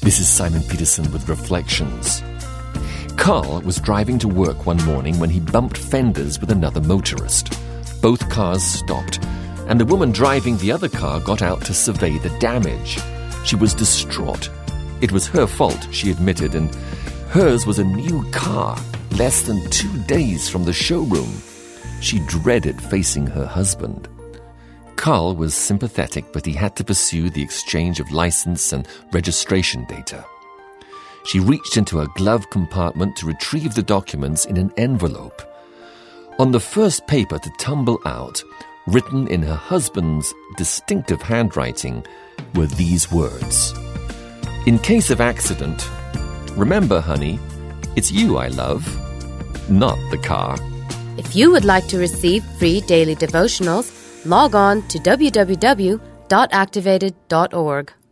This is Simon Peterson with Reflections. Carl was driving to work one morning when he bumped fenders with another motorist. Both cars stopped, and the woman driving the other car got out to survey the damage. She was distraught. It was her fault, she admitted, and hers was a new car, less than 2 days from the showroom. She dreaded facing her husband. Carl was sympathetic, but he had to pursue the exchange of license and registration data. She reached into her glove compartment to retrieve the documents in an envelope. On the first paper to tumble out, written in her husband's distinctive handwriting, were these words. In case of accident, remember, honey, it's you I love, not the car. If you would like to receive free daily devotionals, log on to www.activated.org.